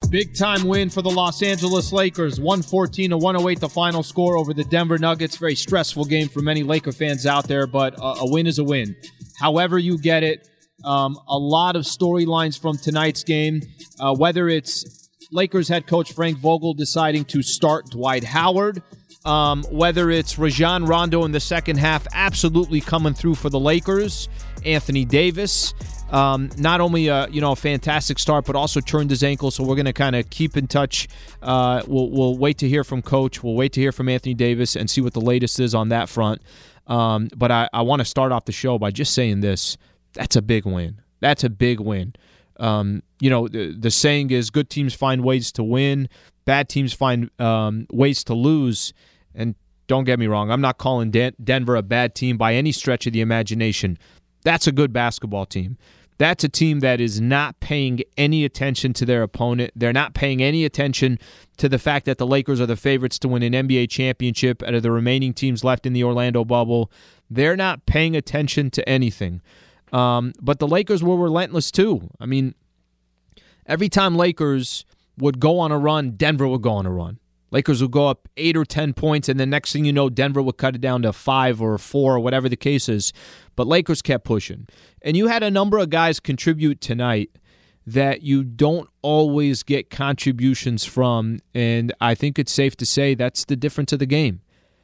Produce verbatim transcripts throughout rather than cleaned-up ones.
Big-time win for the Los Angeles Lakers. one fourteen to one oh eight the final score over the Denver Nuggets. Very stressful game for many Laker fans out there, but a, a win is a win. However you get it, um, a lot of storylines from tonight's game, uh, whether it's Lakers head coach Frank Vogel deciding to start Dwight Howard, um, whether it's Rajon Rondo in the second half absolutely coming through for the Lakers, Anthony Davis, Um, not only a, you know, a fantastic start, but also turned his ankle, so we're going to kind of keep in touch. Uh, we'll, we'll wait to hear from Coach. We'll wait to hear from Anthony Davis and see what the latest is on that front. Um, but I, I want to start off the show by just saying this. That's a big win. That's a big win. Um, you know, the, the saying is good teams find ways to win, bad teams find um, ways to lose. And don't get me wrong, I'm not calling Den- Denver a bad team by any stretch of the imagination. That's a good basketball team. That's a team that is not paying any attention to their opponent. They're not paying any attention to the fact that the Lakers are the favorites to win an N B A championship out of the remaining teams left in the Orlando bubble. They're not paying attention to anything. Um, but the Lakers were relentless too. I mean, every time Lakers would go on a run, Denver would go on a run. Lakers would go up eight or ten points, and the next thing you know, Denver would cut it down to five or four or whatever the case is. But Lakers kept pushing. And you had a number of guys contribute tonight that you don't always get contributions from, and I think it's safe to say that's the difference of the game.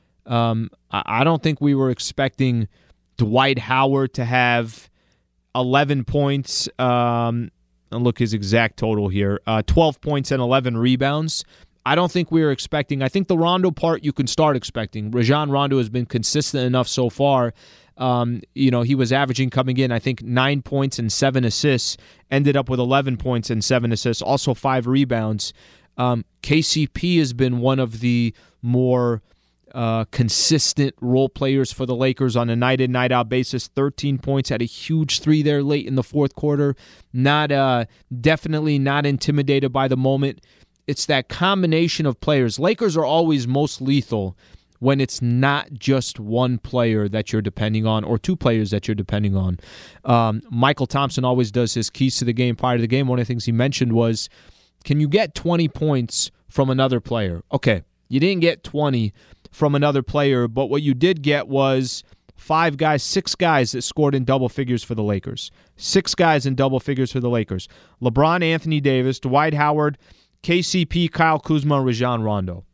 Um, I don't think we were expecting Dwight Howard to have eleven points. Um, I'll look his exact total here. Uh, twelve points and eleven rebounds. I don't think we were expecting. I think the Rondo part you can start expecting. Rajon Rondo has been consistent enough so far. Um, you know, he was averaging coming in, I think, nine points and seven assists, ended up with eleven points and seven assists, also five rebounds. Um, K C P has been one of the more uh, consistent role players for the Lakers on a night-in, night-out basis. thirteen points, had a huge three there late in the fourth quarter. Not uh, definitely not intimidated by the moment. It's that combination of players. Lakers are always most lethal when it's not just one player that you're depending on or two players that you're depending on. Um, Michael Thompson always does his keys to the game prior to the game. One of the things he mentioned was, can you get twenty points from another player? Okay, you didn't get twenty from another player, but what you did get was five guys, six guys that scored in double figures for the Lakers. Six guys in double figures for the Lakers. LeBron, Anthony Davis, Dwight Howard, K C P, Kyle Kuzma, Rajon Rondo.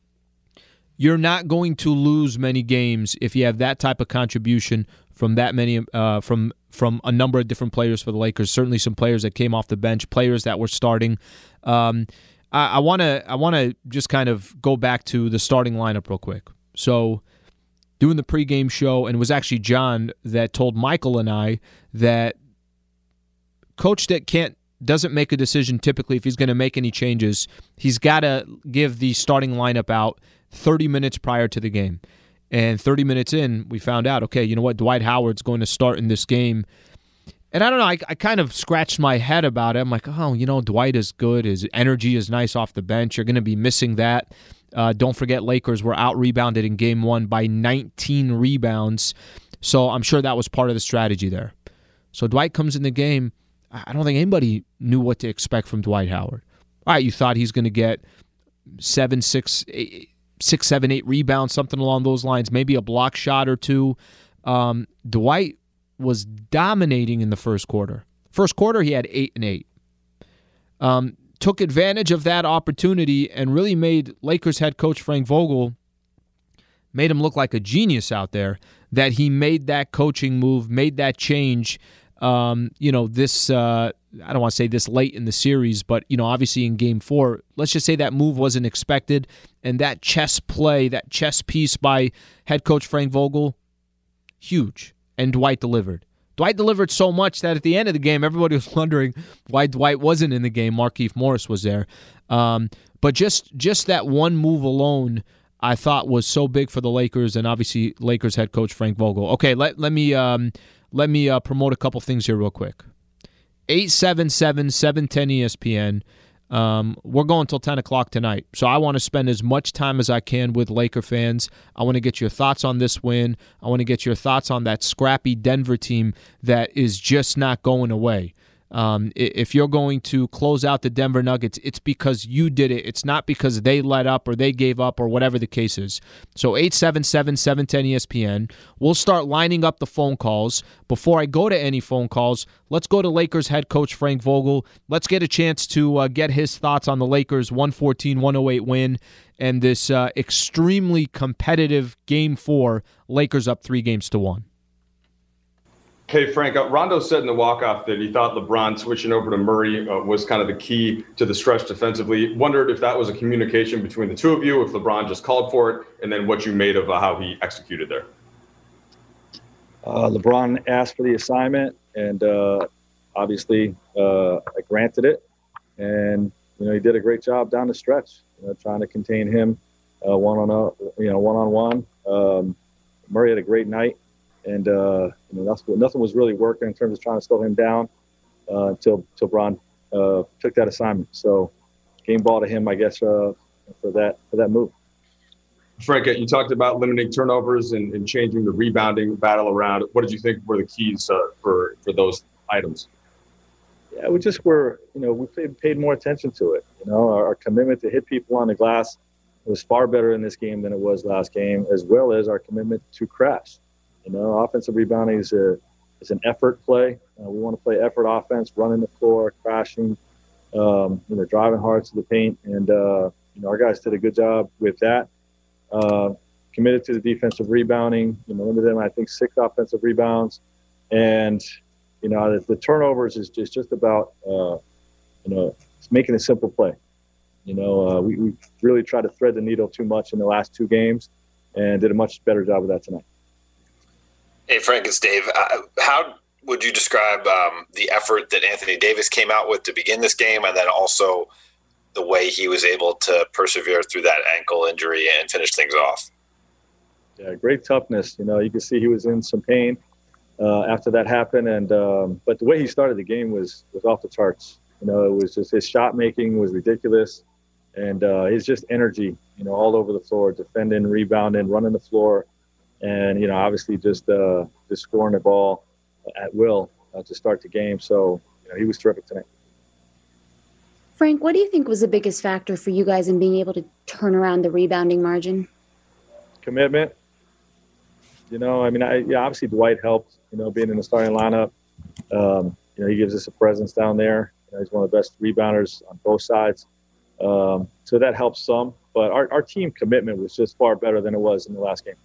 You're not going to lose many games if you have that type of contribution from that many, uh, from from a number of different players for the Lakers. Certainly, some players that came off the bench, players that were starting. Um, I want to I want to just kind of go back to the starting lineup real quick. So, doing the pregame show, and it was actually John that told Michael and I that coach that can't. doesn't make a decision typically if he's going to make any changes. He's got to give the starting lineup out thirty minutes prior to the game. And thirty minutes in, we found out, okay, you know what, Dwight Howard's going to start in this game. And I don't know, I, I kind of scratched my head about it. I'm like, oh, you know, Dwight is good. His energy is nice off the bench. You're going to be missing that. Uh, don't forget, Lakers were out-rebounded in game one by nineteen rebounds. So I'm sure that was part of the strategy there. So Dwight comes in the game. I don't think anybody knew what to expect from Dwight Howard. All right, you thought he's going to get seven, six, eight, six, seven, eight rebounds, something along those lines, maybe a block shot or two. Um, Dwight was dominating in the first quarter. First quarter, he had eight and eight. Um, took advantage of that opportunity and really made Lakers head coach Frank Vogel, made him look like a genius out there, that he made that coaching move, made that change. Um, you know, this, uh, I don't want to say this late in the series, but, you know, obviously in game four, let's just say that move wasn't expected. And that chess play, that chess piece by head coach Frank Vogel, huge. And Dwight delivered. Dwight delivered so much that at the end of the game, everybody was wondering why Dwight wasn't in the game. Markieff Morris was there. Um, but just, just that one move alone, I thought was so big for the Lakers and obviously Lakers head coach Frank Vogel. Okay, let, let me... Um, Let me uh, promote a couple things here real quick. eight seven seven, seven one zero E S P N. Um, we're going until ten o'clock tonight. So I want to spend as much time as I can with Laker fans. I want to get your thoughts on this win. I want to get your thoughts on that scrappy Denver team that is just not going away. Um, if you're going to close out the Denver Nuggets, it's because you did it. It's not because they let up or they gave up or whatever the case is. So eight seven seven, seven one zero, E S P N. We'll start lining up the phone calls. Before I go to any phone calls, let's go to Lakers head coach Frank Vogel. Let's get a chance to uh, get his thoughts on the Lakers' one fourteen one oh eight win and this uh, extremely competitive Game four, Lakers up three games to one. Hey, Frank, uh, Rondo said in the walk-off that he thought LeBron switching over to Murray uh, was kind of the key to the stretch defensively. Wondered if that was a communication between the two of you, if LeBron just called for it, and then what you made of uh, how he executed there. Uh, LeBron asked for the assignment, and uh, obviously uh, I granted it. And, you know, he did a great job down the stretch, you know, trying to contain him uh, one-on, you know, one-on-one. Um, Murray had a great night. And, uh, you know, that's what, nothing was really working in terms of trying to slow him down uh, until, until Bron uh, took that assignment. So game ball to him, I guess, uh, for that for that move. Frank, you talked about limiting turnovers and, and changing the rebounding battle around. What did you think were the keys uh, for, for those items? Yeah, we just were, you know, we paid, paid more attention to it. You know, our, our commitment to hit people on the glass was far better in this game than it was last game, as well as our commitment to crash. You know, offensive rebounding is, a, is an effort play. Uh, we want to play effort offense, running the floor, crashing, um, you know, driving hard to the paint. And, uh, you know, our guys did a good job with that. Uh, committed to the defensive rebounding, you know, limited them, I think, six offensive rebounds. And, you know, the, the turnovers is just, just about, uh, you know, it's making a simple play. You know, uh, we, we really tried to thread the needle too much in the last two games and did a much better job of that tonight. Hey, Frank, it's Dave. Uh, how would you describe um, the effort that Anthony Davis came out with to begin this game, and then also the way he was able to persevere through that ankle injury and finish things off? Yeah, great toughness. You know, you can see he was in some pain uh, after that happened, and um, but the way he started the game was was off the charts. You know, it was just his shot making was ridiculous, and uh, his just energy. You know, all over the floor, defending, rebounding, running the floor. And, you know, obviously just uh, just scoring the ball at will uh, to start the game. So, you know, he was terrific tonight. Frank, what do you think was the biggest factor for you guys in being able to turn around the rebounding margin? Commitment. You know, I mean, I, yeah, obviously Dwight helped, you know, being in the starting lineup. Um, you know, he gives us a presence down there. You know, he's one of the best rebounders on both sides. Um, so that helps some. But our, our team commitment was just far better than it was in the last game.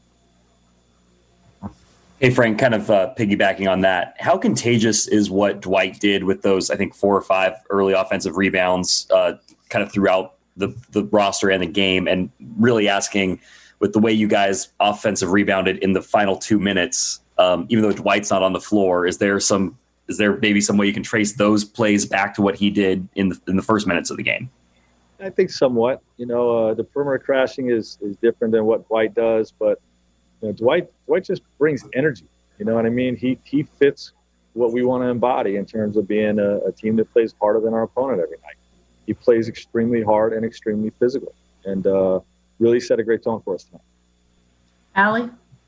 Hey, Frank, kind of uh, piggybacking on that, how contagious is what Dwight did with those, I think, four or five early offensive rebounds uh, kind of throughout the, the roster and the game, and really asking with the way you guys offensive rebounded in the final two minutes, um, even though Dwight's not on the floor, is there some is there maybe some way you can trace those plays back to what he did in the, in the first minutes of the game? I think somewhat. You know, uh, the perimeter crashing is, is different than what Dwight does, but you know, Dwight Dwight just brings energy. You know what I mean? He he fits what we want to embody in terms of being a, a team that plays harder than our opponent every night. He plays extremely hard and extremely physical, and uh, really set a great tone for us tonight. Allie?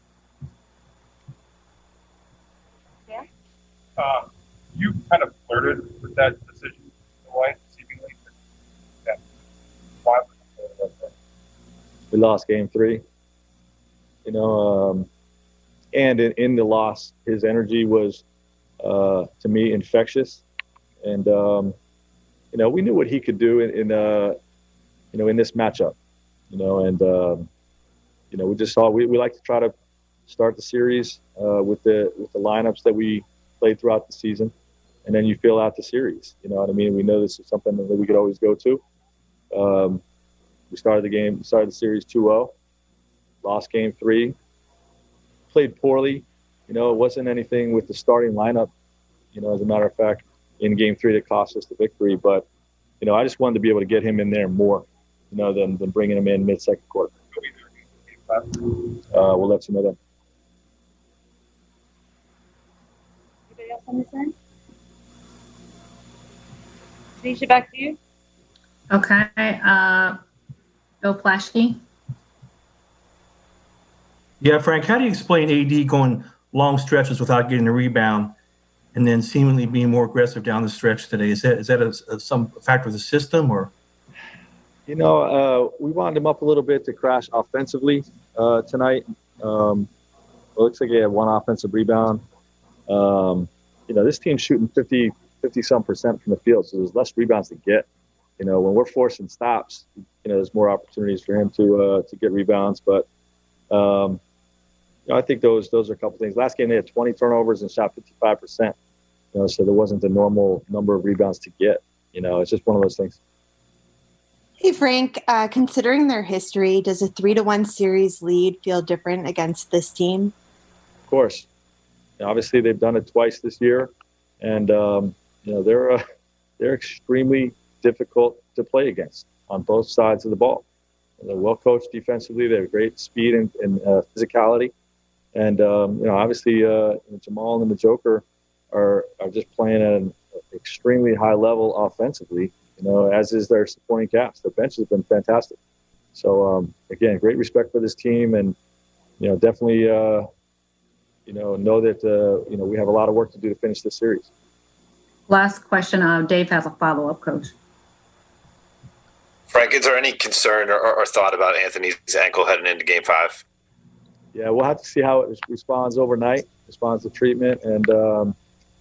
Yeah. Uh, you kind of flirted with that decision, Dwight, seemingly. Yeah. Why would you flirt with that? We lost game three. You know, um, and in, in the loss, his energy was, uh, to me, infectious. And, um, you know, we knew what he could do in, in uh, you know, in this matchup, you know, and, um, you know, we just saw, we, we like to try to start the series uh, with the with the lineups that we played throughout the season, and then you fill out the series. You know what I mean? We know this is something that we could always go to. Um, we started the game, started the series two oh. Lost game three, played poorly. You know, it wasn't anything with the starting lineup, you know, as a matter of fact, in game three that cost us the victory. But, you know, I just wanted to be able to get him in there more, you know, than, than bringing him in mid-second quarter. Uh, we'll let you know that. Anybody else on this end? Tanisha, back to you. Okay. Uh, Bill Plaschke. Yeah, Frank, how do you explain A D going long stretches without getting a rebound? and then seemingly being more aggressive down the stretch today. Is that is that a, a, some factor of the system, or? You know, uh, we wound him up a little bit to crash offensively uh, tonight. Um, it looks like he had one offensive rebound. Um, you know, this team's shooting fifty, fifty some percent from the field, so there's less rebounds to get. You know, when we're forcing stops, you know, there's more opportunities for him to uh, to get rebounds. But um, you know, I think those those are a couple things. Last game they had twenty turnovers and shot fifty-five percent. You know, so there wasn't the normal number of rebounds to get. You know, it's just one of those things. Hey, Frank, uh, considering their history, does a three to one series lead feel different against this team? Of course. You know, obviously, they've done it twice this year, and um, you know they're uh, they're extremely difficult to play against on both sides of the ball. And they're well coached defensively. They have great speed and, and uh, physicality, and um, you know obviously uh, Jamal and the Joker are are just playing at an extremely high level offensively. You know, as is their supporting cast. Their bench has been fantastic. So, um, again, great respect for this team, and you know, definitely, uh, you know, know that uh, you know we have a lot of work to do to finish this series. Last question. Uh, Dave has a follow-up, Coach. Frank, is there any concern or, or thought about Anthony's ankle heading into Game Five? Yeah, we'll have to see how it responds overnight, responds to treatment, and. Um,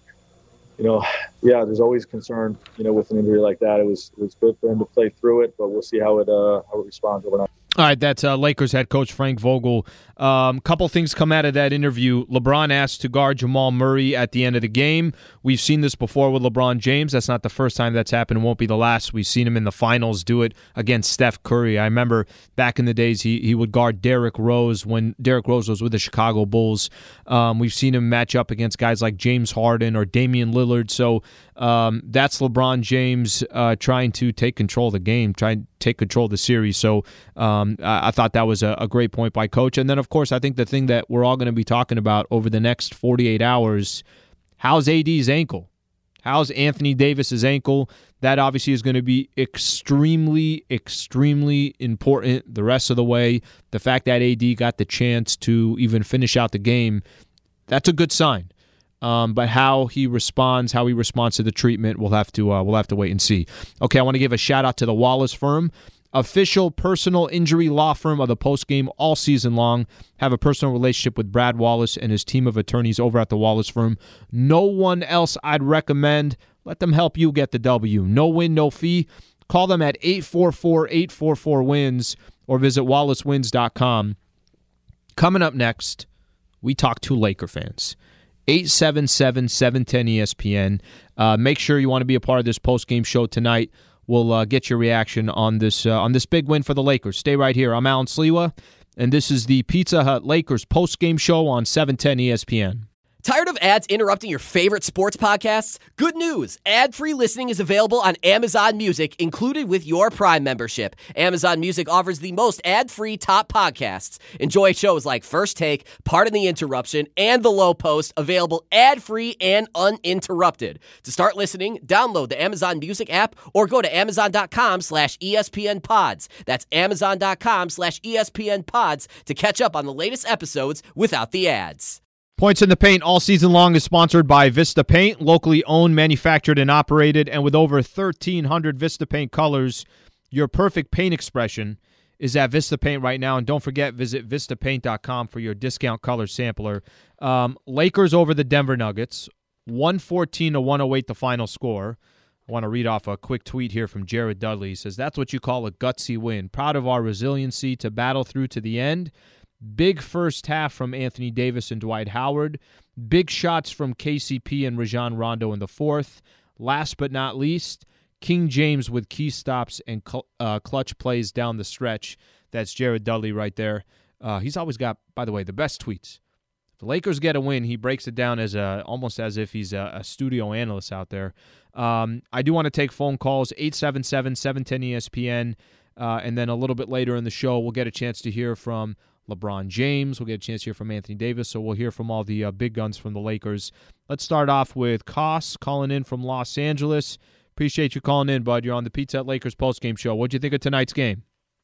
You know, yeah, there's always concern, you know, with an injury like that. It was it was good for him to play through it, but we'll see how it uh, how it responds overnight. All right, that's uh, Lakers head coach Frank Vogel. Um, couple things come out of that interview. LeBron asked to guard Jamal Murray at the end of the game. We've seen this before with LeBron James. That's not the first time that's happened. It won't be the last. We've seen him in the finals do it against Steph Curry. I remember back in the days he he would guard Derrick Rose when Derrick Rose was with the Chicago Bulls. Um, we've seen him match up against guys like James Harden or Damian Lillard. So um, that's LeBron James uh, trying to take control of the game, trying to take control of the series. So um, I, I thought that was a, a great point by Coach. And then, of course, I think the thing that we're all going to be talking about over the next forty-eight hours, how's A D's ankle? How's Anthony Davis's ankle? That obviously is going to be extremely, extremely important the rest of the way. The fact that A D got the chance to even finish out the game, that's a good sign. Um, but how he responds, how he responds to the treatment, we'll have to uh, we'll have to wait and see. Okay, I want to give a shout out to the Wallace firm, official personal injury law firm of the postgame all season long. Have a personal relationship with Brad Wallace and his team of attorneys over at the Wallace firm. No one else I'd recommend. Let them help you get the W. No win, no fee. Call them at eight four four, eight four four, wins or visit wallace wins dot com. Coming up next, we talk to Laker fans. eight seven seven, seven one zero, E S P N. Uh, make sure you want to be a part of this post-game show tonight. We'll uh, get your reaction on this uh, on this big win for the Lakers. Stay right here. I'm Alan Sliwa, and this is the Pizza Hut Lakers post-game show on seven ten E S P N. Tired of ads interrupting your favorite sports podcasts? Good news! Ad-free listening is available on Amazon Music, included with your Prime membership. Amazon Music offers the most ad-free top podcasts. Enjoy shows like First Take, Pardon the Interruption, and The Low Post, available ad-free and uninterrupted. To start listening, download the Amazon Music app or go to amazon.com slash ESPN pods. That's amazon.com slash ESPN pods to catch up on the latest episodes without the ads. Points in the Paint all season long is sponsored by Vista Paint, locally owned, manufactured, and operated. And with over thirteen hundred Vista Paint colors, your perfect paint expression is at Vista Paint right now. And don't forget, visit vista paint dot com for your discount color sampler. Um, Lakers over the Denver Nuggets, one fourteen to one oh eight the final score. I want to read off a quick tweet here from Jared Dudley. He says, that's what you call a gutsy win. Proud of our resiliency to battle through to the end. Big first half from Anthony Davis and Dwight Howard. Big shots from K C P and Rajon Rondo in the fourth. Last but not least, King James with key stops and cl- uh, clutch plays down the stretch. That's Jared Dudley right there. Uh, he's always got, by the way, the best tweets. If the Lakers get a win, he breaks it down as a almost as if he's a, a studio analyst out there. Um, I do want to take phone calls, eight seven seven, seven one zero, E S P N. Uh, and then a little bit later in the show, we'll get a chance to hear from LeBron James. We'll get a chance to hear from Anthony Davis, so we'll hear from all the uh, big guns from the Lakers. Let's start off with Koss calling in from Los Angeles. Appreciate you calling in, bud. You're on the Pizza Hut Lakers postgame show. What'd you think of tonight's game?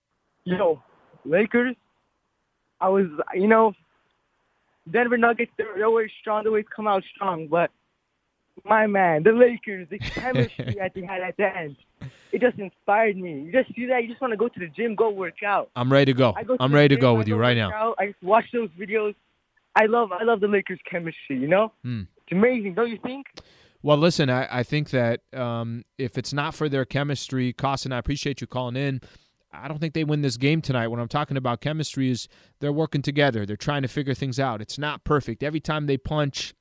Yo, Lakers, I was, you know, Denver Nuggets, they're always strong. They always come out strong, but my man, the Lakers, the chemistry that they had at the end, it just inspired me. You just see that, you just want to go to the gym, go work out. I'm ready to go. I go to I'm the ready to gym, go I with you go right work now. out, I just watch those videos. I love, I love the Lakers' chemistry. You know, Hmm. it's amazing, don't you think? Well, listen, I, I think that um, if it's not for their chemistry, Costin, I appreciate you calling in. I don't think they win this game tonight. When I'm talking about chemistry is they're working together. They're trying to figure things out. It's not perfect. Every time they punch,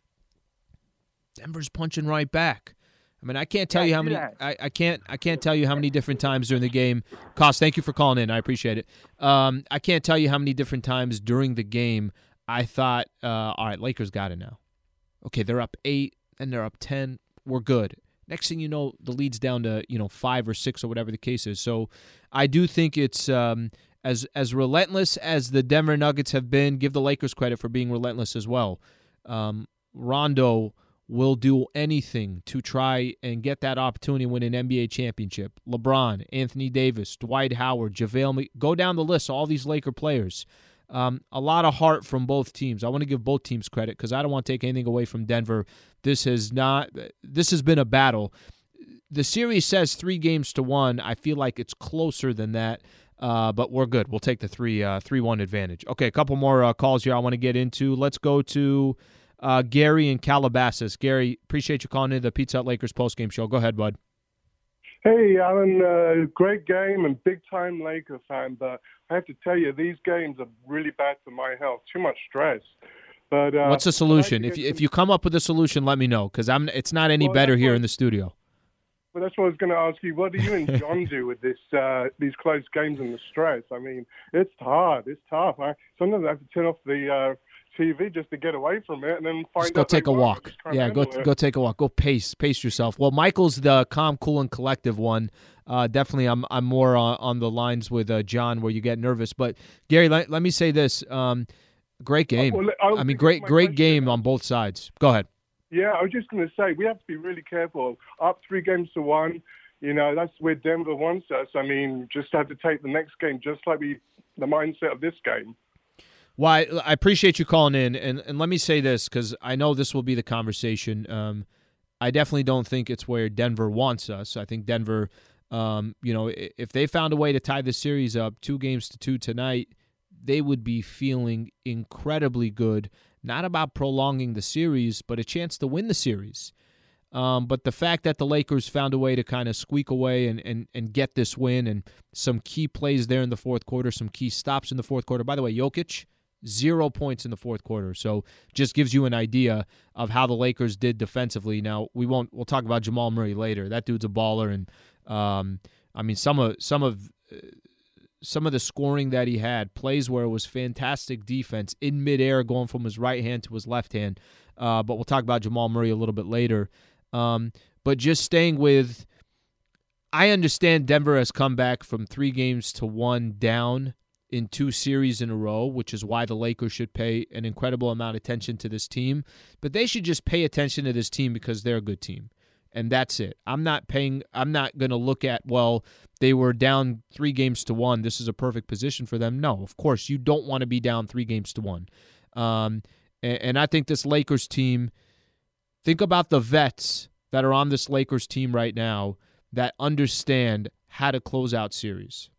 Denver's punching right back. I mean, I can't tell Yeah, you how do many that. I, I can't I can't tell you how many different times during the game. Cost, thank you for calling in. I appreciate it. Um, I can't tell you how many different times during the game I thought, uh, all right, Lakers got it now. Okay, they're up eight and they're up ten. We're good. Next thing you know, the lead's down to, you know, five or six or whatever the case is. So I do think it's um, as as relentless as the Denver Nuggets have been. Give the Lakers credit for being relentless as well. Um, Rondo will do anything to try and get that opportunity to win an N B A championship. LeBron, Anthony Davis, Dwight Howard, JaVale McGee. Go down the list, all these Laker players. Um, a lot of heart from both teams. I want to give both teams credit because I don't want to take anything away from Denver. This has not. This has been a battle. The series says three games to one. I feel like it's closer than that, uh, but we're good. We'll take the three uh, three one advantage. Okay, a couple more uh, calls here I want to get into. Let's go to uh, Gary in Calabasas. Gary, appreciate you calling in the Pizza Hut Lakers postgame show. Go ahead, bud. Hey, Alan, uh, great game and big-time Laker fan, but I have to tell you, these games are really bad for my health. Too much stress. But uh, what's the solution? If you, if you come up with a solution, let me know because I'm. It's not any Well, better that's here what- in the studio. Well, that's what I was going to ask you. What do you and John do with this, uh, these close games and the stress? I mean, it's hard. It's tough. I, sometimes I have to turn off the uh, T V just to get away from it and then find Just go out take they a won. walk. Just can't Yeah, go handle it. go take a walk. Go pace pace yourself. Well, Michael's the calm, cool, and collective one. Uh, definitely, I'm I'm more on, on the lines with uh, John where you get nervous. But Gary, let, let me say this: um, great game. well, I'll I mean, finish great my great question. game on both sides. Go ahead. Yeah, I was just going to say, we have to be really careful. Up three games to one, you know, that's where Denver wants us. I mean, just have to take the next game just like we, the mindset of this game. Well, I, I appreciate you calling in, and, and let me say this because I know this will be the conversation. Um, I definitely don't think it's where Denver wants us. I think Denver, um, you know, i- if they found a way to tie the series up two games to two tonight, they would be feeling incredibly good, not about prolonging the series, but a chance to win the series. Um, but the fact that the Lakers found a way to kind of squeak away and, and, and get this win and some key plays there in the fourth quarter, some key stops in the fourth quarter. By the way, Jokic, zero points in the fourth quarter. So just gives you an idea of how the Lakers did defensively. Now, we won't we'll talk about Jamal Murray later. That dude's a baller. And um, I mean, some of some of uh, some of the scoring that he had, plays where it was fantastic defense in midair going from his right hand to his left hand. Uh, but we'll talk about Jamal Murray a little bit later. Um, but just staying with, I understand Denver has come back from three games to one down in two series in a row, which is why the Lakers should pay an incredible amount of attention to this team. But they should just pay attention to this team because they're a good team. And that's it. I'm not paying, I'm not going to look at, well, they were down three games to one. This is a perfect position for them. No, of course, you don't want to be down three games to one. Um, and, and I think this Lakers team, think about the vets that are on this Lakers team right now that understand how to close out series.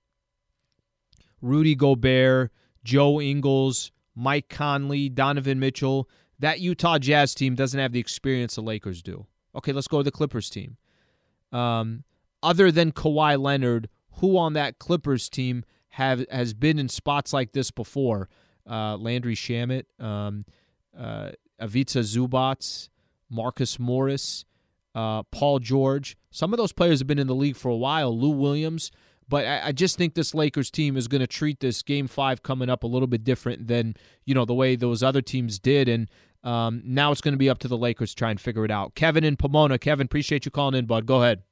Rudy Gobert, Joe Ingles, Mike Conley, Donovan Mitchell. That Utah Jazz team doesn't have the experience the Lakers do. Okay, let's go to the Clippers team. Um, other than Kawhi Leonard, who on that Clippers team have has been in spots like this before? Uh, Landry Shamet, um, uh, Ivica Zubac, Marcus Morris, uh, Paul George. Some of those players have been in the league for a while. Lou Williams. But I, I just think this Lakers team is going to treat this Game Five coming up a little bit different than, you know, the way those other teams did. And um, now it's going to be up to the Lakers to try and figure it out. Kevin in Pomona. Kevin, appreciate you calling in, bud. Go ahead.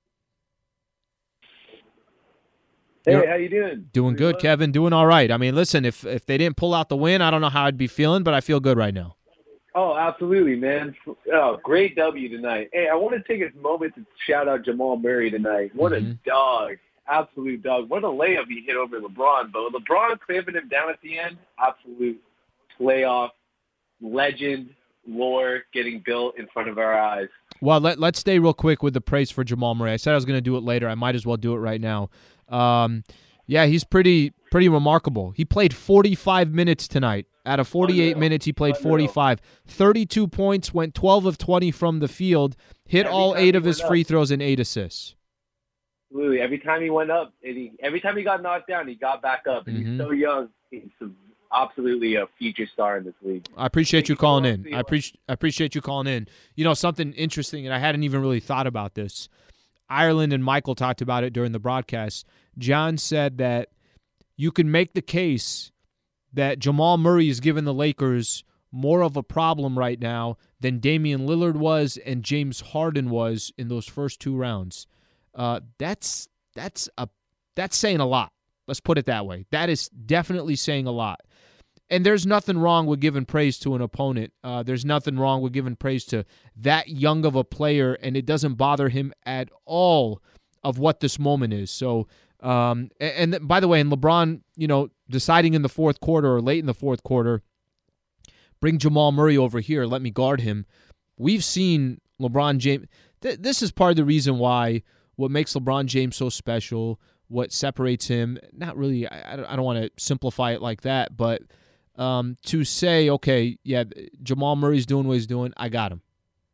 Hey, You're how you doing? Doing good, Kevin. Doing all right. I mean, listen, if if they didn't pull out the win, I don't know how I'd be feeling, but I feel good right now. Oh, absolutely, man. Oh, great W tonight. Hey, I want to take a moment to shout out Jamal Murray tonight. What Mm-hmm. a dog. Absolute dog. What a layup he hit over LeBron. But LeBron clamping him down at the end, absolute playoff legend lore getting built in front of our eyes. Well, let, let's stay real quick with the praise for Jamal Murray. I said I was going to do it later. I might as well do it right now. Um, yeah, he's pretty pretty remarkable. He played forty-five minutes tonight. Out of forty-eight Unreal. minutes, he played Unreal. forty-five. thirty-two points, went twelve of twenty from the field, hit every all eight of his free up. throws and eight assists. Absolutely. Every time he went up, and he, every time he got knocked down, he got back up. And mm-hmm. he's so young. He's absolutely a future star in this league. I appreciate you calling in. I appreciate I appreciate you calling in. You know, something interesting, and I hadn't even really thought about this. Ireland and Michael talked about it during the broadcast. John said that you can make the case that Jamal Murray is giving the Lakers more of a problem right now than Damian Lillard was and James Harden was in those first two rounds. Uh, that's that's a that's saying a lot. Let's put it that way. That is definitely saying a lot. And there's nothing wrong with giving praise to an opponent. Uh, there's nothing wrong with giving praise to that young of a player, and it doesn't bother him at all of what this moment is. So, um, and, and by the way, and LeBron, you know, deciding in the fourth quarter or late in the fourth quarter, bring Jamal Murray over here, let me guard him. We've seen LeBron James. Th- this is part of the reason why what makes LeBron James so special, what separates him, not really, I, I don't want to simplify it like that, but um, to say, okay, yeah, Jamal Murray's doing what he's doing, I got him.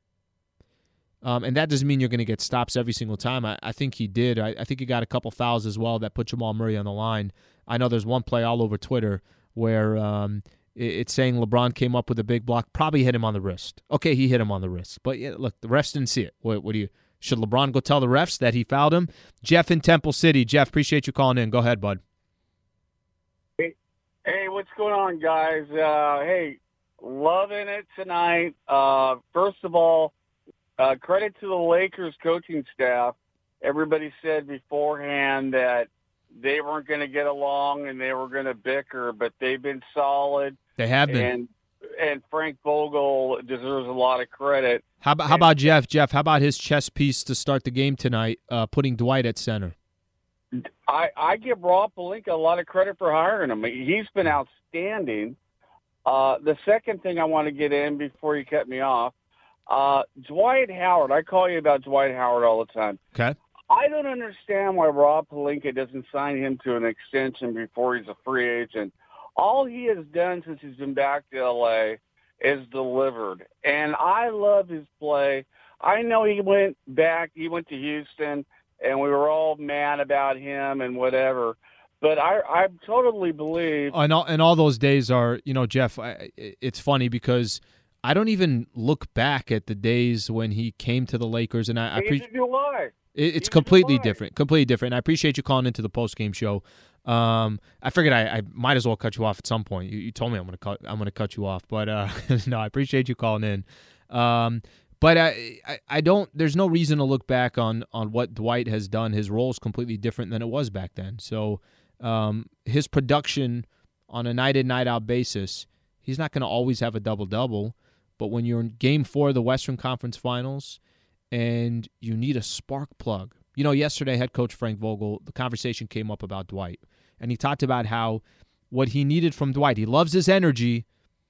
Um, and that doesn't mean you're going to get stops every single time. I, I think he did. I, I think he got a couple fouls as well that put Jamal Murray on the line. I know there's one play all over Twitter where um, it, it's saying LeBron came up with a big block, probably hit him on the wrist. Okay, he hit him on the wrist. But yeah, look, the refs didn't see it. What, what do you? Should LeBron go tell the refs that he fouled him? Jeff in Temple City. Jeff, appreciate you calling in. Go ahead, bud. Hey, hey what's going on, guys? Uh, hey, loving it tonight. Uh, first of all, uh, credit to the Lakers coaching staff. Everybody said beforehand that they weren't going to get along and they were going to bicker, but they've been solid. They have been. And, and Frank Vogel deserves a lot of credit. How about, how about Jeff? Jeff, how about his chess piece to start the game tonight, uh, putting Dwight at center? I, I give Rob Pelinka a lot of credit for hiring him. He's been outstanding. Uh, the second thing I want to get in before you cut me off, uh, Dwight Howard. I call you about Dwight Howard all the time. Okay. I don't understand why Rob Pelinka doesn't sign him to an extension before he's a free agent. All he has done since he's been back to L A is delivered. And I love his play. I know he went back, he went to Houston, and we were all mad about him and whatever. But I, I totally believe. And all, and all those days are, you know, Jeff, I, it's funny because I don't even look back at the days when he came to the Lakers. And I, I pre- July. It, it's completely different, completely different. And I appreciate you calling into the post-game show. Um, I figured I, I might as well cut you off at some point. You, you told me I'm gonna cut I'm gonna cut you off, but uh, no, I appreciate you calling in. Um, but I, I I don't. There's no reason to look back on on what Dwight has done. His role is completely different than it was back then. So um, his production on a night in night out basis, he's not going to always have a double double. But when you're in Game Four of the Western Conference Finals and you need a spark plug, you know, yesterday head coach Frank Vogel, the conversation came up about Dwight. And he talked about how what he needed from Dwight, he loves his energy,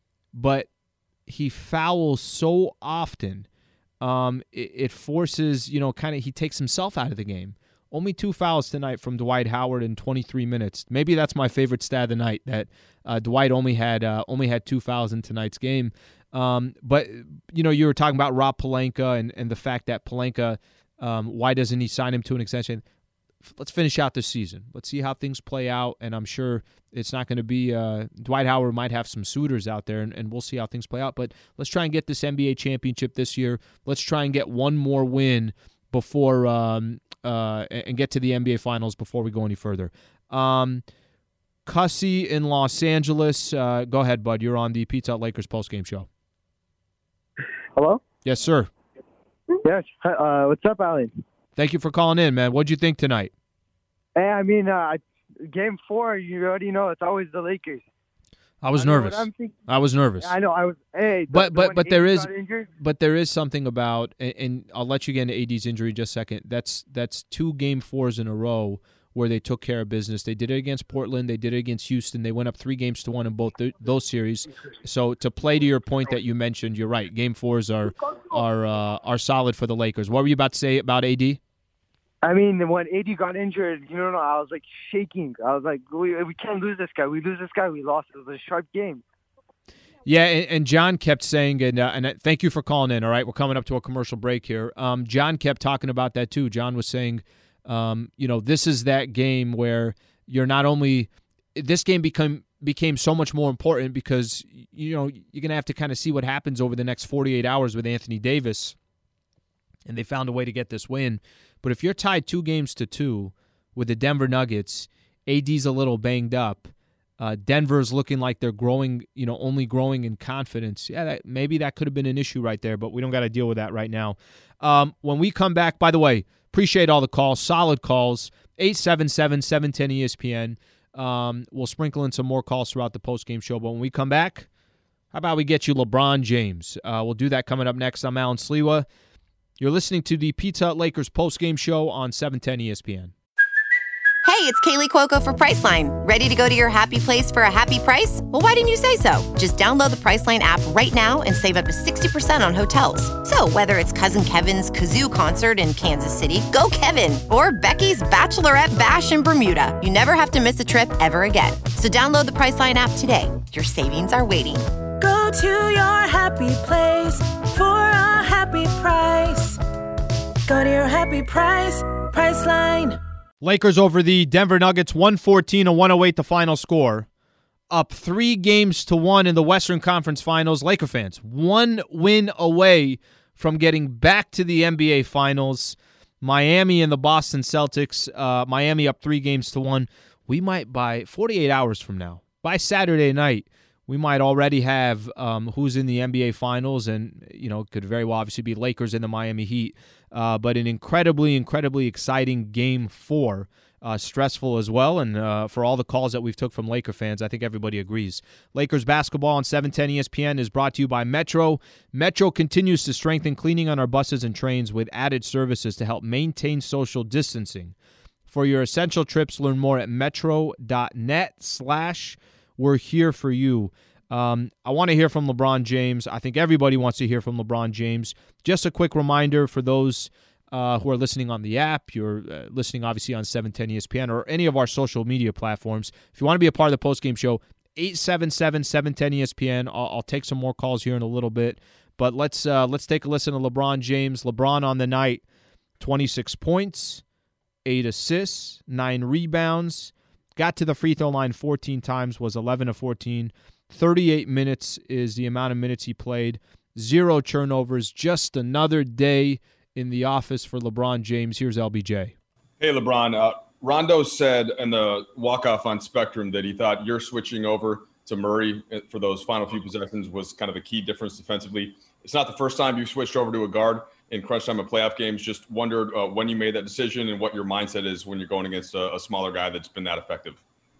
but he fouls so often. Um, it, it forces, you know, kind of, he takes himself out of the game. Only two fouls tonight from Dwight Howard in twenty-three minutes. Maybe that's my favorite stat of the night, that uh, Dwight only had uh, only had two fouls in tonight's game. Um, but, you know, you were talking about Rob Pelinka and, and the fact that Pelinka, um, why doesn't he sign him to an extension? Let's finish out this season. Let's see how things play out, and I'm sure it's not going to be uh, – Dwight Howard might have some suitors out there, and, and we'll see how things play out. But let's try and get this N B A championship this year. Let's try and get one more win before um, uh, – and get to the N B A Finals before we go any further. Um, Cussy in Los Angeles. Uh, go ahead, bud. You're on the Pizza Hut Lakers postgame show. Hello? Yes, sir. Yes. Uh, what's up, Allie? Thank you for calling in, man. What'd you think tonight? Hey, I mean, uh, game four, you already know it's always the Lakers. I was I nervous. I was nervous. I know. I was. Hey, but the, but the but there is injured? but there is something about, and, and I'll let you get into A D's injury in just a second. That's that's two game fours in a row where they took care of business. They did it against Portland. They did it against Houston. They went up three games to one in both th- those series. So to play to your point that you mentioned, you're right. Game fours are are uh, are solid for the Lakers. What were you about to say about A D? I mean, when A D got injured, you know, I was like shaking. I was like, we, we can't lose this guy. We lose this guy. We lost. It was a sharp game. Yeah, and, and John kept saying, and uh, and thank you for calling in. All right, we're coming up to a commercial break here. Um, John kept talking about that too. John was saying, um, you know, this is that game where you're not only this game become became so much more important because you know you're gonna have to kind of see what happens over the next forty-eight hours with Anthony Davis, and they found a way to get this win. But if you're tied two games to two with the Denver Nuggets, A D's a little banged up. Uh, Denver's looking like they're growing, you know, only growing in confidence. Yeah, that, maybe that could have been an issue right there, but we don't got to deal with that right now. Um, when we come back, by the way, appreciate all the calls, solid calls, eight seven seven, seven one zero E S P N. Um, we'll sprinkle in some more calls throughout the postgame show, but when we come back, how about we get you LeBron James? Uh, we'll do that coming up next. I'm Alan Sliwa. You're listening to the Pizza Hut Lakers postgame show on seven ten E S P N. Hey, it's Kaylee Cuoco for Priceline. Ready to go to your happy place for a happy price? Well, why didn't you say so? Just download the Priceline app right now and save up to sixty percent on hotels. So whether it's Cousin Kevin's Kazoo Concert in Kansas City, go Kevin, or Becky's Bachelorette Bash in Bermuda, you never have to miss a trip ever again. So download the Priceline app today. Your savings are waiting. Go to your happy place for a happy price. Go to your happy price, Priceline. Lakers over the Denver Nuggets, one fourteen to one oh eight the final score. Up three games to one in the Western Conference Finals. Laker fans, one win away from getting back to the N B A Finals. Miami and the Boston Celtics. Uh, Miami up three games to one. We might, by forty-eight hours from now, by Saturday night, we might already have um, who's in the N B A Finals, and you know, could very well obviously be Lakers and the Miami Heat. Uh, but an incredibly, incredibly exciting Game Four, uh, stressful as well. And uh, for all the calls that we've took from Laker fans, I think everybody agrees. Lakers basketball on seven ten E S P N is brought to you by Metro. Metro continues to strengthen cleaning on our buses and trains with added services to help maintain social distancing. For your essential trips, learn more at metro.net slash we're here for you. Um, I want to hear from LeBron James. I think everybody wants to hear from LeBron James. Just a quick reminder for those uh, who are listening on the app, you're uh, listening obviously on seven ten E S P N or any of our social media platforms. If you want to be a part of the postgame show, eight seven seven, seven one zero E S P N. I'll, I'll take some more calls here in a little bit. But let's uh, let's take a listen to LeBron James. LeBron on the night, twenty-six points, eight assists, nine rebounds. Got to the free throw line fourteen times, was eleven of fourteen. thirty-eight minutes is the amount of minutes he played. Zero turnovers. Just another day in the office for LeBron James. Here's L B J. Hey, LeBron. Uh, Rondo said in the walk-off on Spectrum that he thought you're switching over to Murray for those final few possessions was kind of a key difference defensively. It's not the first time you've switched over to a guard in crunch time of playoff games. Just wondered uh, when you made that decision and what your mindset is when you're going against a, a smaller guy that's been that effective.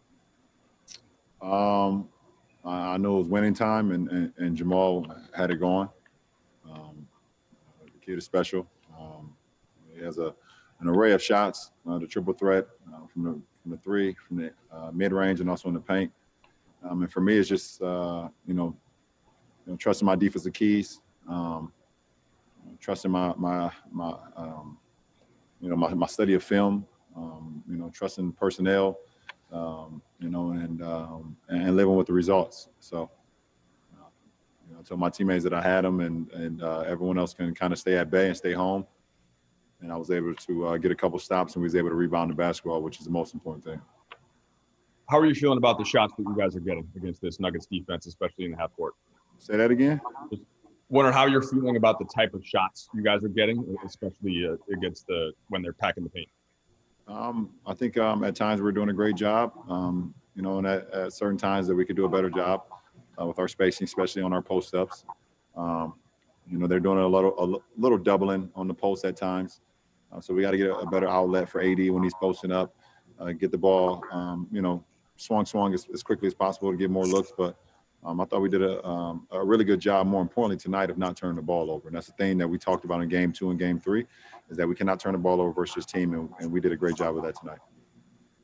Um, I know it was winning time, and, and, and Jamal had it going. Um, the kid is special. Um, he has a an array of shots, uh, the triple threat uh, from the from the three, from the uh, mid range, and also in the paint. Um, and for me, it's just uh, you know, you know, trusting my defensive keys, um, trusting my my my um, you know my, my study of film, um, you know, trusting personnel. Um, you know, and um, and living with the results. So, uh, you know, I told my teammates that I had them, and and uh, everyone else can kind of stay at bay and stay home. And I was able to uh, get a couple stops, and we was able to rebound the basketball, which is the most important thing. How are you feeling about the shots that you guys are getting against this Nuggets defense, especially in the half court? Say that again. Just wondering how you're feeling about the type of shots you guys are getting, especially uh, against the when they're packing the paint. Um, I think um, at times we're doing a great job, um, you know, and at, at certain times that we could do a better job uh, with our spacing, especially on our post-ups. Um, you know, they're doing a little a little doubling on the post at times. Uh, so we got to get a, a better outlet for A D when he's posting up, uh, get the ball, um, you know, swung, swung as, as quickly as possible to get more looks. But um, I thought we did a, um, a really good job, more importantly tonight, of not turning the ball over. And that's the thing that we talked about in game two and game three, is that we cannot turn the ball over versus this team, and, and we did a great job with that tonight.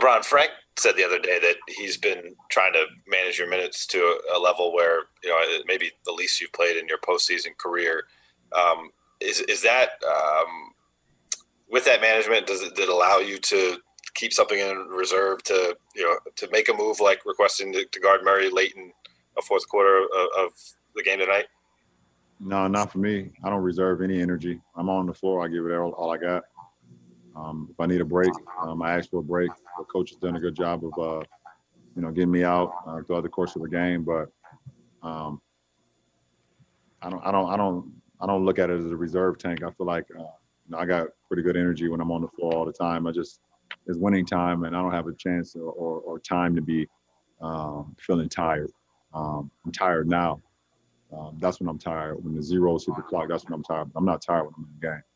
LeBron, Frank said the other day that he's been trying to manage your minutes to a, a level where, you know, maybe the least you've played in your postseason career. Um, is is that um, with that management? Does it, did it allow you to keep something in reserve to, you know, to make a move like requesting to, to guard Murray late in a fourth quarter of, of the game tonight? No, not for me. I don't reserve any energy. I'm on the floor. I give it all, all I got. Um, if I need a break, um, I ask for a break. The coach has done a good job of, uh, you know, getting me out uh, throughout the course of the game. But um, I don't, I don't, I don't, I don't look at it as a reserve tank. I feel like uh, you know, I got pretty good energy when I'm on the floor all the time. I just it's winning time, and I don't have a chance or, or, or time to be um, feeling tired. Um, I'm tired now. Um, that's when I'm tired. When the zeros hit the clock, that's when I'm tired. I'm not tired when I'm in the game.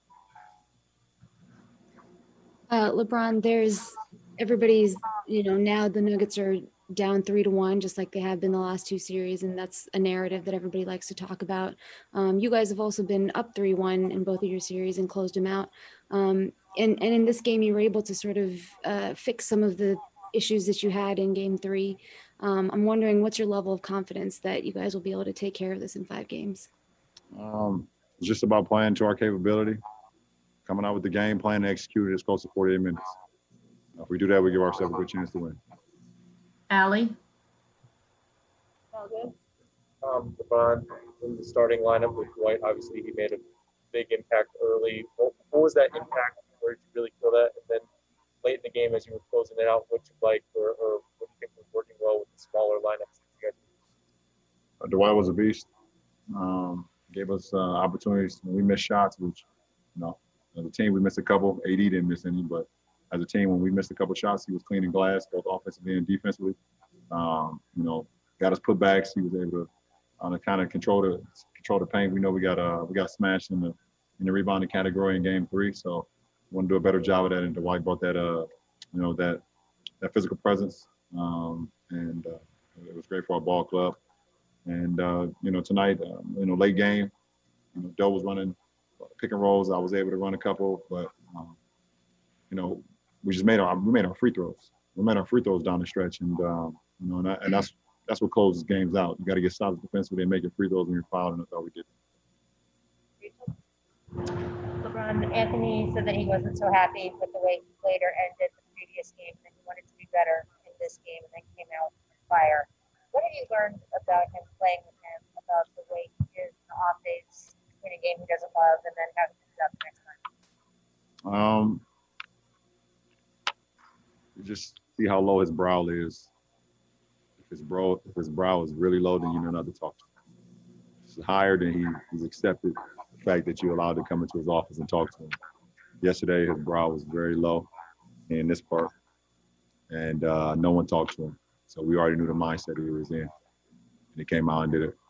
Uh, LeBron, there's everybody's, you know, now the Nuggets are down three to one, just like they have been the last two series. And that's a narrative that everybody likes to talk about. Um, you guys have also been up three one in both of your series and closed them out. Um, and, and in this game, you were able to sort of uh, fix some of the issues that you had in game three. Um, I'm wondering, what's your level of confidence that you guys will be able to take care of this in five games? Um, it's just about playing to our capability. Coming out with the game plan and execute it as close to forty-eight minutes. If we do that, we give ourselves a good chance to win. Allie? All good. Um, LeBron in the starting lineup with Dwight, obviously he made a big impact early. What, what was that impact? Where did you really feel that? And then late in the game, as you were closing it out, what you liked or, or what do you think was working well with the smaller lineups? You guys Uh, Dwight was a beast. Um, gave us uh, opportunities when we missed shots, which, you know, as a team, we missed a couple. A D didn't miss any, but as a team, when we missed a couple shots, he was cleaning glass, both offensively and defensively. Um, you know, got us putbacks. He was able to uh, kind of control the control the paint. We know we got uh, we got smashed in the in the rebounding category in game three, so we want to do a better job of that. And Dwight brought that uh, you know, that that physical presence, um, and uh, it was great for our ball club. And uh, you know, tonight, um, you know, late game, you know, Doe was running pick and rolls. I was able to run a couple, but um, you know, we just made our we made our free throws. We made our free throws down the stretch, and um, you know, and, that, and that's that's what closes games out. You got to get stops defensively and making free throws when you're fouled, and that's all we did. LeBron, Anthony said that he wasn't so happy with the way he played or ended the previous game, and he wanted to be better in this game, and then came out on fire. What have you learned about him, playing with him, about the way he is in the off days between a game he doesn't love and then how to pick it up next time? Um, you just see how low his brow is. If his brow, if his brow is really low, then you know not to talk to him. If it's higher, then he, he's accepted the fact that you allowed to come into his office and talk to him. Yesterday, his brow was very low in this part, and uh, no one talked to him. So we already knew the mindset he was in, and he came out and did it.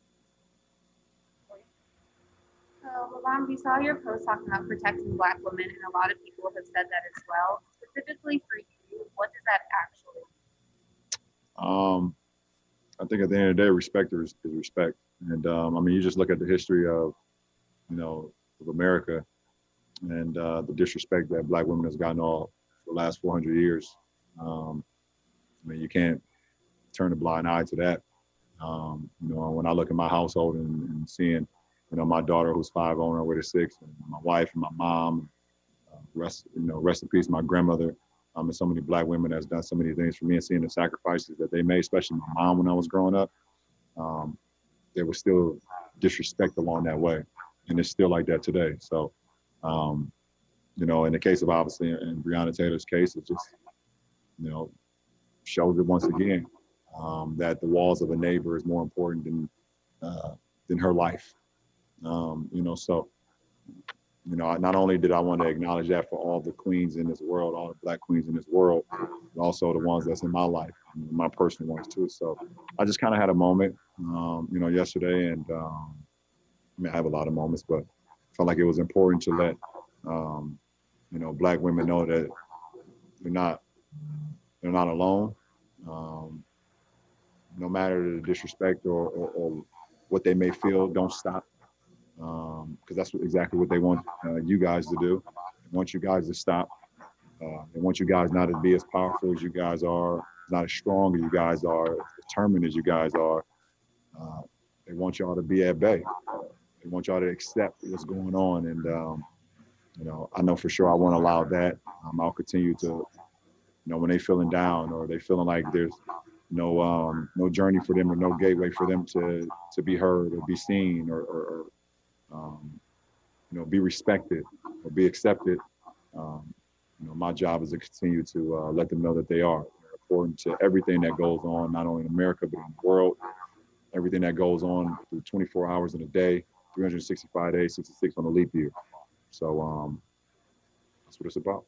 So, LeBron, we saw your post talking about protecting Black women, and a lot of people have said that as well. Specifically for you, what does that actually mean? Um, I think at the end of the day, respect is, is respect. And, um, I mean, you just look at the history of, you know, of America and uh, the disrespect that Black women has gotten all for the last four hundred years. Um, I mean, you can't turn a blind eye to that. Um, you know, when I look at my household and, and seeing, you know, my daughter who's five on her way to six, and my wife and my mom, uh, rest, you know, rest in peace, my grandmother, um, and so many Black women that's done so many things for me, and seeing the sacrifices that they made, especially my mom when I was growing up, um, there was still disrespect along that way. And it's still like that today. So, um, you know, in the case of obviously in Breonna Taylor's case, it just, you know, shows it once again um, that the walls of a neighbor is more important than uh, than her life. Um, you know, so, you know, not only did I want to acknowledge that for all the queens in this world, all the Black queens in this world, but also the ones that's in my life, my personal ones too. So I just kind of had a moment, um, you know, yesterday, and um, I mean, I have a lot of moments, but I felt like it was important to let, um, you know, Black women know that they're not, they're not alone. Um, no matter the disrespect or, or, or what they may feel, don't stop. Because um, that's what, exactly what they want uh, you guys to do. They want you guys to stop Uh, they want you guys not to be as powerful as you guys are, not as strong as you guys are, as determined as you guys are. Uh, they want y'all to be at bay. They want y'all to accept what's going on. And, um, you know, I know for sure I won't allow that. Um, I'll continue to, you know, when they feeling down or they feeling like there's no um, no journey for them or no gateway for them to to be heard or be seen or, or, or um, you know, be respected or be accepted. Um, you know, my job is to continue to uh, let them know that they are, according to everything that goes on, not only in America, but in the world, everything that goes on through twenty-four hours in a day, three hundred sixty-five days, sixty-six on a leap year. So um, that's what it's about.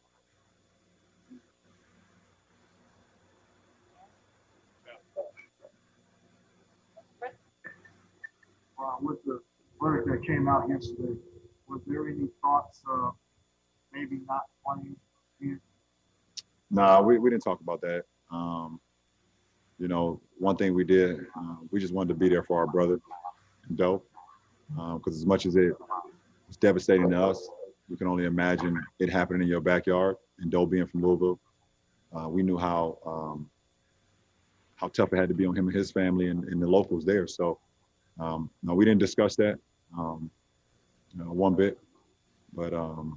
Uh, with the verdict that came out yesterday, was there any thoughts of maybe not playing again? Nah, we, we didn't talk about that. Um, you know, one thing we did, uh, we just wanted to be there for our brother, Doe, because um, as much as it was devastating to us, you can only imagine it happening in your backyard, and Doe being from Louisville. Uh, we knew how um, how tough it had to be on him and his family and, and the locals there. So, um, no, we didn't discuss that um, you know, one bit, but um,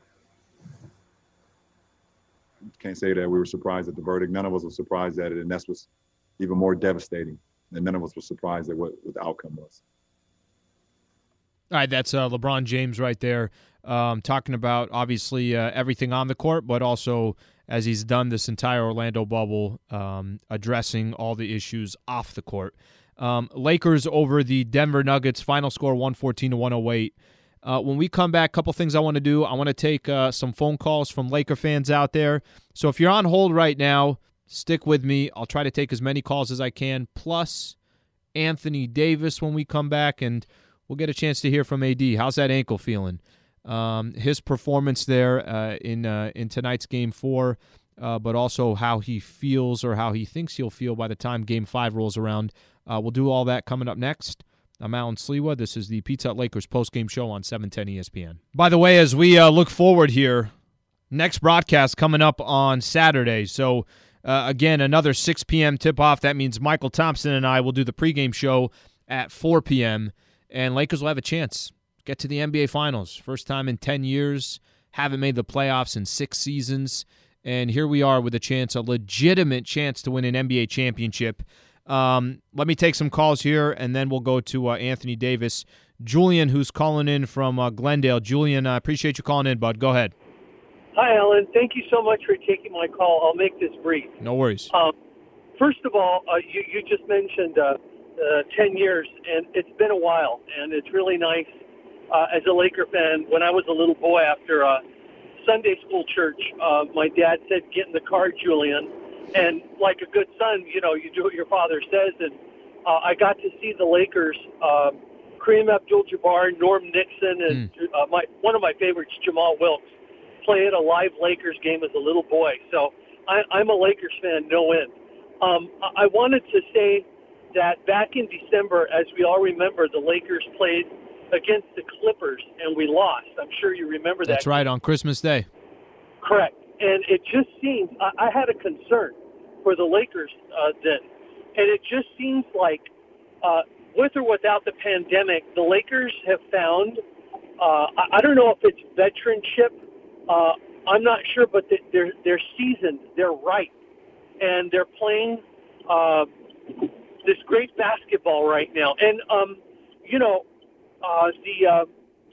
can't say that we were surprised at the verdict. None of us were surprised at it, and that's what's even more devastating. And none of us were surprised at what, what the outcome was. All right, that's uh, LeBron James right there, um, talking about obviously uh, everything on the court, but also as he's done this entire Orlando bubble, um, addressing all the issues off the court. Um, Lakers over the Denver Nuggets, final score one fourteen to one oh eight. Uh, when we come back, a couple things I want to do. I want to take uh, some phone calls from Laker fans out there. So if you're on hold right now, stick with me. I'll try to take as many calls as I can, plus Anthony Davis when we come back, and we'll get a chance to hear from A D. How's that ankle feeling? Um, his performance there uh, in uh, in tonight's Game four, uh, but also how he feels or how he thinks he'll feel by the time Game five rolls around. Uh, we'll do all that coming up next. I'm Alan Sliwa. This is the Pizza Hut Lakers postgame show on seven ten E S P N. By the way, as we uh, look forward here, next broadcast coming up on Saturday. So, uh, again, another six p.m. tip-off. That means Michael Thompson and I will do the pregame show at four p.m., and Lakers will have a chance. Get to the N B A Finals. First time in ten years. Haven't made the playoffs in six seasons. And here we are with a chance, a legitimate chance to win an N B A championship. Um, let me take some calls here, and then we'll go to uh, Anthony Davis. Julian, who's calling in from uh, Glendale. Julian, I appreciate you calling in, bud. Go ahead. Hi, Alan. Thank you so much for taking my call. I'll make this brief. No worries. Um, first of all, uh, you, you just mentioned uh, uh, ten years, and it's been a while, and it's really nice uh, as a Laker fan. When I was a little boy after uh, Sunday school church, uh, my dad said, "Get in the car, Julian." And like a good son, you know, you do what your father says. And uh, I got to see the Lakers, um, Kareem Abdul-Jabbar, Norm Nixon, and mm. uh, my one of my favorites, Jamal Wilkes, play at a live Lakers game as a little boy. So I, I'm a Lakers fan, no end. Um, I wanted to say that back in December, as we all remember, the Lakers played against the Clippers, and we lost. I'm sure you remember that. That's right, on Christmas Day. Correct. And it just seems, I, I had a concern for the Lakers uh, then, and it just seems like uh, with or without the pandemic, the Lakers have found, uh, I, I don't know if it's veteranship, uh, I'm not sure, but they're, they're seasoned, they're right, and they're playing uh, this great basketball right now. And, um, you know, uh, the uh,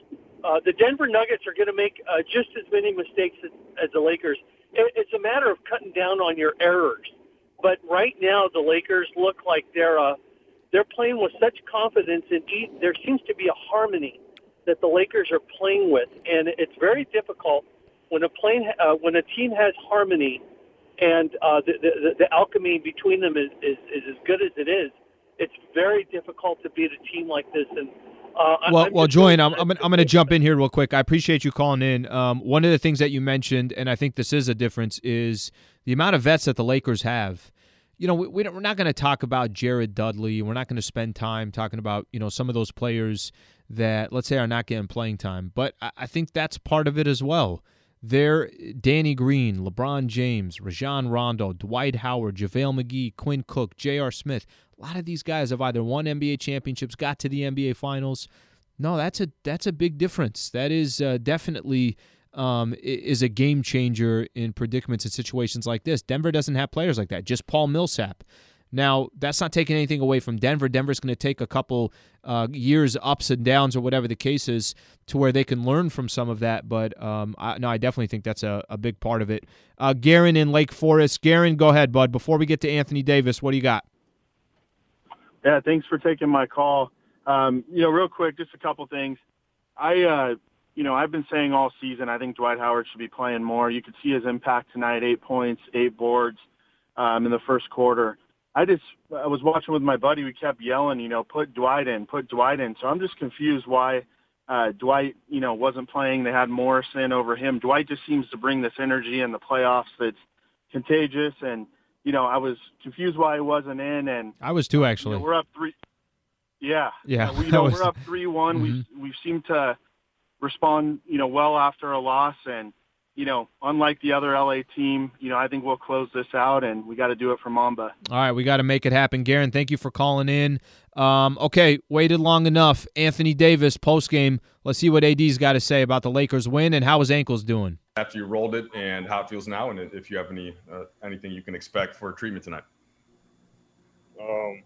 uh, the Denver Nuggets are going to make uh, just as many mistakes as, as the Lakers. It, it's a matter of cutting down on your errors. But right now, the Lakers look like they're uh, they're playing with such confidence. Indeed, there seems to be a harmony that the Lakers are playing with, and it's very difficult when a plane uh, when a team has harmony and uh, the, the the alchemy between them is, is, is as good as it is. It's very difficult to beat a team like this. And uh, well, I'm well, just Julian, really I'm I'm, I'm going to jump in here real quick. I appreciate you calling in. Um, one of the things that you mentioned, and I think this is a difference, is the amount of vets that the Lakers have. You know, we, we don't, we're not going to talk about Jared Dudley. We're not going to spend time talking about, you know, some of those players that, let's say, are not getting playing time. But I, I think that's part of it as well. They're Danny Green, LeBron James, Rajon Rondo, Dwight Howard, JaVale McGee, Quinn Cook, J R. Smith. A lot of these guys have either won N B A championships, got to the N B A Finals. No, that's a that's a big difference. That is uh, definitely um, is a game changer in predicaments and situations like this. Denver doesn't have players like that. Just Paul Millsap. Now, that's not taking anything away from Denver. Denver's going to take a couple uh, years ups and downs or whatever the case is to where they can learn from some of that. But, um, I, no, I definitely think that's a, a big part of it. Uh, Garen in Lake Forest. Garen, go ahead, bud. Before we get to Anthony Davis, what do you got? Yeah, thanks for taking my call. Um, you know, real quick, just a couple things. I, uh, you know, I've been saying all season I think Dwight Howard should be playing more. You could see his impact tonight, eight points, eight boards um, in the first quarter. I just I was watching with my buddy. We kept yelling, you know, put Dwight in, put Dwight in. So I'm just confused why uh, Dwight, you know, wasn't playing. They had Morrison over him. Dwight just seems to bring this energy in the playoffs that's contagious. And, you know, I was confused why he wasn't in. And I was too, actually. You know, we're up three. Yeah. Yeah. Uh, we, you know, was... we're up three one. Mm-hmm. We we seem to respond, you know, well after a loss. And, you know, unlike the other L A team, you know, I think we'll close this out, and we got to do it for Mamba. All right, we got to make it happen. Garen, thank you for calling in. Um, okay, waited long enough. Anthony Davis, postgame. Let's see what A D's got to say about the Lakers win and how his ankle's doing. After you rolled it and how it feels now, and if you have any uh, anything you can expect for treatment tonight. Um,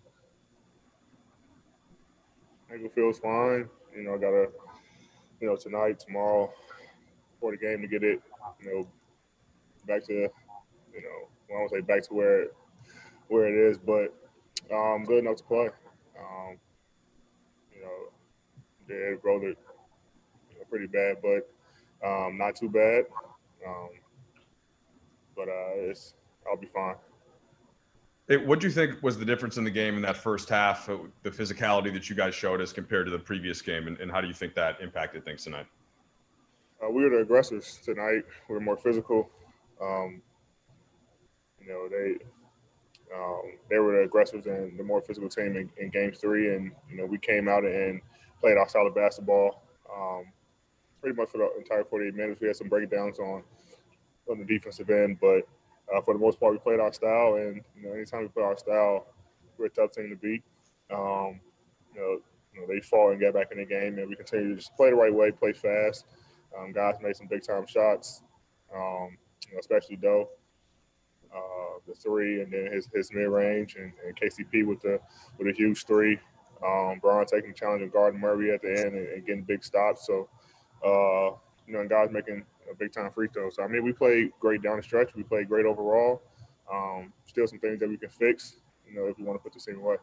ankle feels fine. You know, I got to, you know, tonight, tomorrow, for the game to get it, you know, back to, you know, I don't say back to where where it is, but um, good enough to play. Um, you know, they rolled it, you know, pretty bad, but um, not too bad. Um, but uh, it's I'll be fine. Hey, what do you think was the difference in the game in that first half, uh, the physicality that you guys showed us compared to the previous game, and, and how do you think that impacted things tonight? Uh, we were the aggressors tonight. We were more physical. Um, you know, they um, they were the aggressors and the more physical team in, in Game Three, and you know we came out and played our style of basketball um, pretty much for the entire forty-eight minutes. We had some breakdowns on on the defensive end, but uh, for the most part, we played our style. And you know, anytime we play our style, we're a tough team to beat. Um, you know, you know, they fought and got back in the game, and we continue to just play the right way, play fast. Um, guys made some big-time shots, um, you know, especially Doe, uh, the three, and then his, his mid-range, and, and K C P with the with a huge three. Um, Braun taking the challenge of guarding Murray at the end and, and getting big stops. So, uh, you know, and guys making a big-time free throws. So, I mean, we played great down the stretch. We played great overall. Um, still some things that we can fix, you know, if we want to put this team away.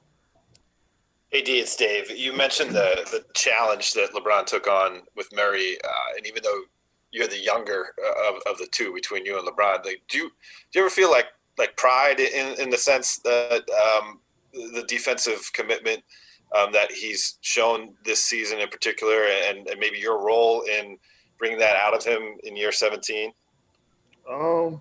A D, it's Dave. You mentioned the the challenge that LeBron took on with Murray, uh, and even though you're the younger of, of the two between you and LeBron, like, do you do you ever feel like like pride in in the sense that um, the defensive commitment um, that he's shown this season in particular, and, and maybe your role in bringing that out of him in year seventeen? Um,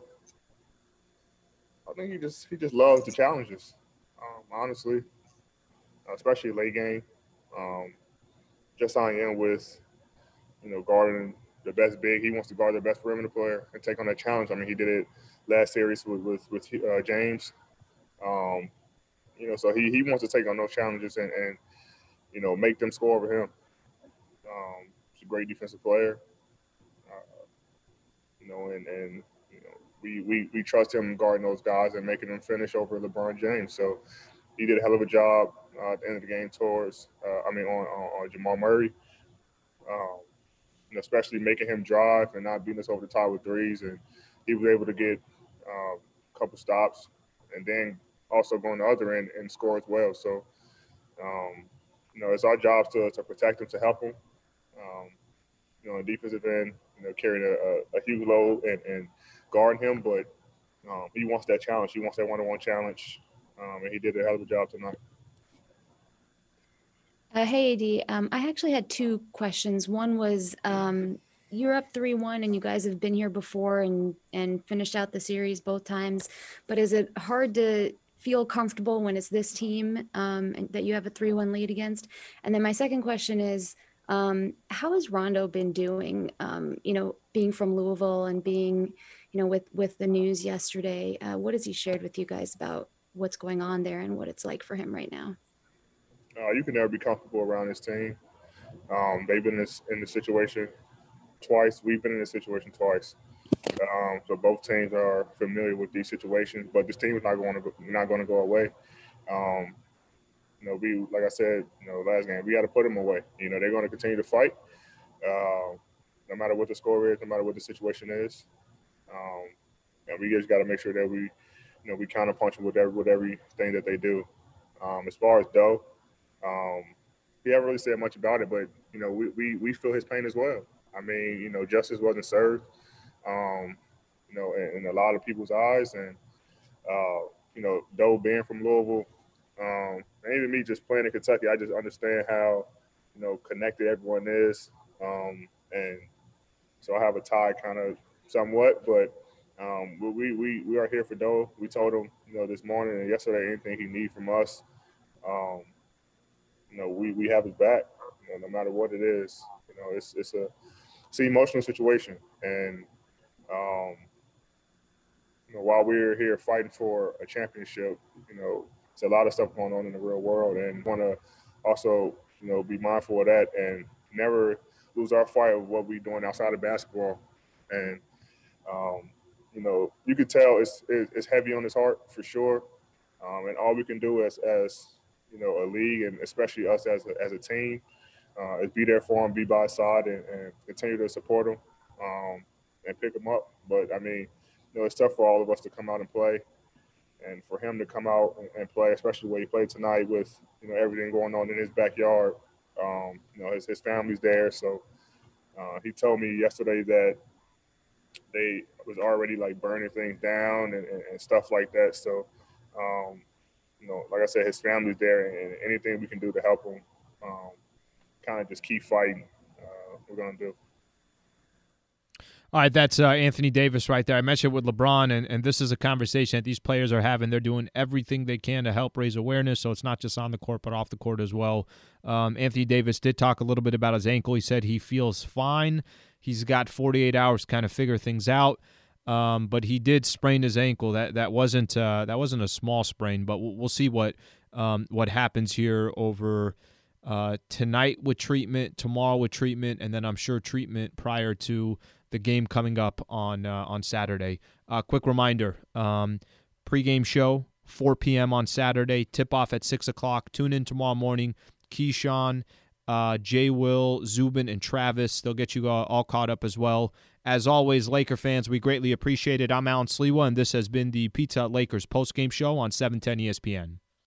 I think he just he just loves the challenges, um, honestly. Especially late game. Um, just on in with, you know, guarding the best big. He wants to guard the best perimeter player and take on that challenge. I mean, he did it last series with with, with uh, James. Um, you know, so he, he wants to take on those challenges and, and you know, make them score over him. Um, he's a great defensive player. Uh, you know, and, and you know, we, we, we trust him guarding those guys and making them finish over LeBron James. So he did a hell of a job uh, at the end of the game towards, uh, I mean, on, on, on Jamal Murray, um, and especially making him drive and not beating us over the top with threes. And he was able to get uh, a couple stops and then also go on the other end and score as well. So, um, you know, it's our job to, to protect him, to help him. Um, you know, on the defensive end, you know, carrying a, a, a huge load and, and guarding him. But um, he wants that challenge. He wants that one-on-one challenge. Um, and he did a hell of a job tonight. Uh, hey, A D. Um, I actually had two questions. One was um, you're up three one and you guys have been here before and, and finished out the series both times. But is it hard to feel comfortable when it's this team um, and that you have a three one lead against? And then my second question is, Um, how has Rondo been doing? Um, you know, being from Louisville and being, you know, with with the news yesterday, uh, what has he shared with you guys about what's going on there and what it's like for him right now? Uh, you can never be comfortable around this team. Um, they've been in this, in this situation twice. We've been in this situation twice. Um, so both teams are familiar with these situations, but this team is not going to go, not going to go away. Um, you know, we like I said, you know, last game, we got to put them away. You know, they're going to continue to fight, uh, no matter what the score is, no matter what the situation is. Um, and we just got to make sure that we, you know, we counter punch them with every with everything that they do. Um, as far as Doe, um, he haven't really said much about it, but you know, we, we we feel his pain as well. I mean, you know, justice wasn't served, um, you know, in, in a lot of people's eyes, and uh, you know, Doe being from Louisville, um, and even me just playing in Kentucky, I just understand how, you know, connected everyone is, um, and so I have a tie kind of somewhat, but um, we we we are here for Doe. We told him, you know, this morning and yesterday, anything he needs from us, um, you know, we we have his back, you know, no matter what it is. You know, it's it's a it's an emotional situation, and um, you know, while we're here fighting for a championship, you know, there's a lot of stuff going on in the real world, and want to also, you know, be mindful of that and never lose our fight of what we're doing outside of basketball. And um, you know, you could tell it's it's heavy on his heart for sure, um, and all we can do as as you know, a league, and especially us as a, as a team, uh, is be there for him, be by his side, and, and continue to support him, um, and pick him up. But I mean, you know, it's tough for all of us to come out and play, and for him to come out and, and play, especially the way he played tonight with, you know, everything going on in his backyard. Um, you know, his his family's there, so uh, he told me yesterday that they was already like burning things down and, and, and stuff like that. So. Um, You know, like I said, his family's there, and anything we can do to help him um, kind of just keep fighting, uh, we're going to do. All right, that's uh, Anthony Davis right there. I mentioned with LeBron, and, and this is a conversation that these players are having. They're doing everything they can to help raise awareness, so it's not just on the court but off the court as well. Um, Anthony Davis did talk a little bit about his ankle. He said he feels fine. He's got forty-eight hours to kind of figure things out. Um, but he did sprain his ankle. That that wasn't uh, that wasn't a small sprain. But we'll, we'll see what um, what happens here over uh, tonight with treatment, tomorrow with treatment, and then I'm sure treatment prior to the game coming up on uh, on Saturday. Uh, quick reminder: um, pregame show four p.m. on Saturday. Tip off at six o'clock. Tune in tomorrow morning. Keyshawn, uh, Jay, Will, Zubin, and Travis. They'll get you all, all caught up as well. As always, Laker fans, we greatly appreciate it. I'm Alan Sliwa, and this has been the Pizza Hut Lakers postgame show on seven ten E S P N.